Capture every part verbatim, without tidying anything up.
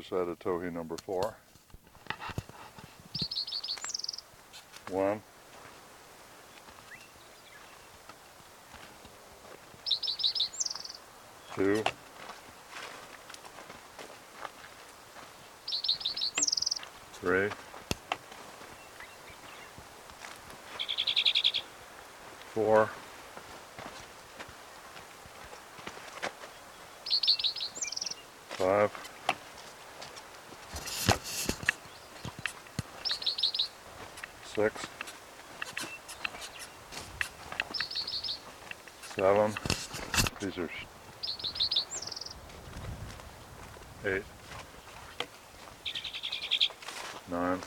set of Towhee number four. One, two, three, four, five, six, seven, these are eight, nine,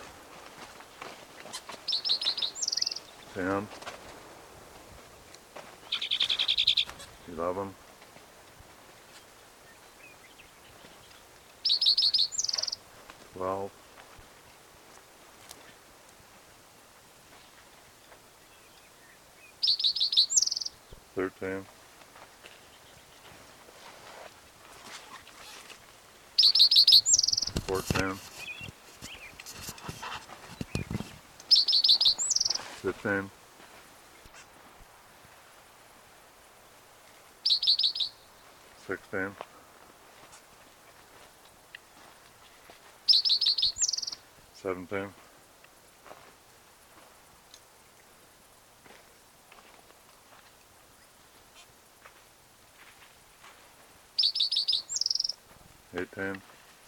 ten, eleven, twelve, thirteen, fourteen, fifteen, sixteen, seventeen, eighteen,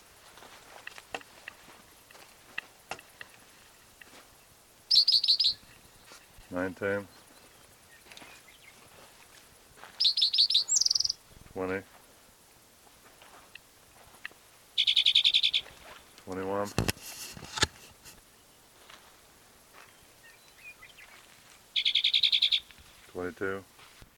nineteen, twenty, twenty-one, twenty-two,